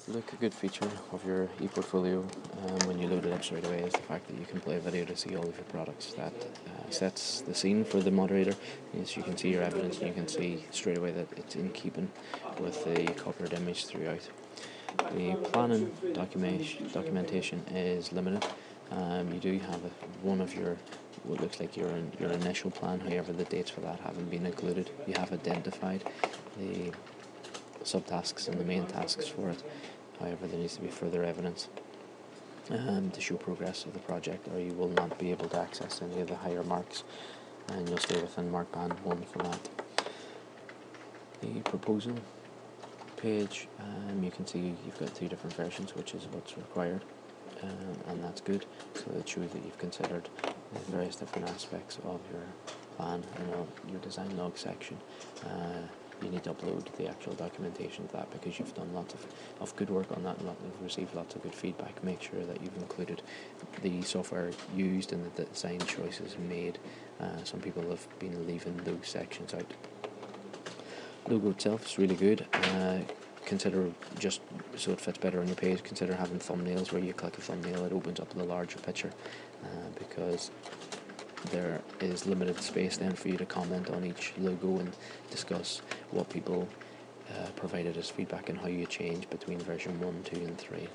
Look, a good feature of your ePortfolio when you load it up straight away is the fact that you can play a video to see all of your products. That sets the scene for the moderator. Yes, you can see your evidence and you can see straight away that it's in keeping with the copyright image throughout. The planning documentation is limited. You do have one of your what looks like your initial plan, however the dates for that haven't been included. You have identified the subtasks and the main tasks for it. However, there needs to be further evidence to show progress of the project, or you will not be able to access any of the higher marks, and you'll stay within mark band 1 for that. The proposal page, you can see you've got 2 different versions, which is what's required, and that's good, so it shows that you've considered the various different aspects of your plan and your design log section. You need to upload the actual documentation of that because you've done lots of good work on that and you've received lots of good feedback. Make sure that you've included the software used and the design choices made. Some people have been leaving those sections out. Logo itself is really good. Consider, just so it fits better on your page, consider having thumbnails where you click a thumbnail, it opens up the larger picture, because there is limited space then for you to comment on each logo and discuss what people provided as feedback and how you change between version 1, 2 and 3.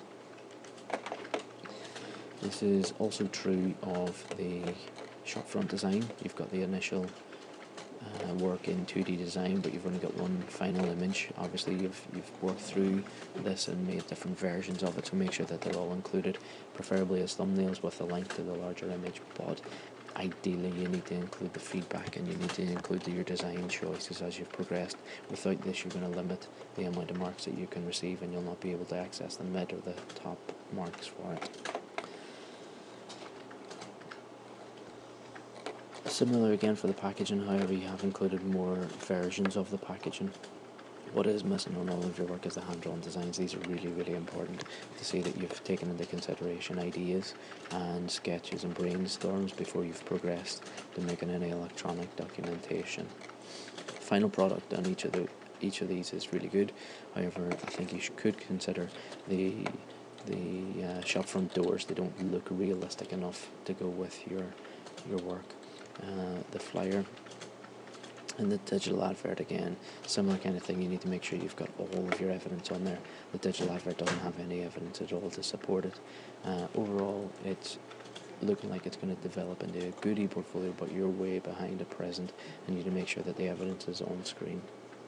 This is also true of the shopfront design. You've got the initial work in 2D design, but you've only got one final image. Obviously you've worked through this and made different versions of it, so make sure that they're all included, preferably as thumbnails with a link to the larger image, but ideally you need to include the feedback and you need to include your design choices as you've progressed. Without this, you're going to limit the amount of marks that you can receive and you'll not be able to access the mid or the top marks for it. Similar again for the packaging, however you have included more versions of the packaging. What is missing on all of your work is the hand-drawn designs. These are really, really important to see that you've taken into consideration ideas and sketches and brainstorms before you've progressed to making any electronic documentation. Final product on each of these is really good. However, I think you could consider the shopfront doors. They don't look realistic enough to go with your work. The flyer and the digital advert, again, similar kind of thing. You need to make sure you've got all of your evidence on there. The digital advert doesn't have any evidence at all to support it. Overall, it's looking like it's going to develop into a good ePortfolio, but you're way behind at present and you need to make sure that the evidence is on screen.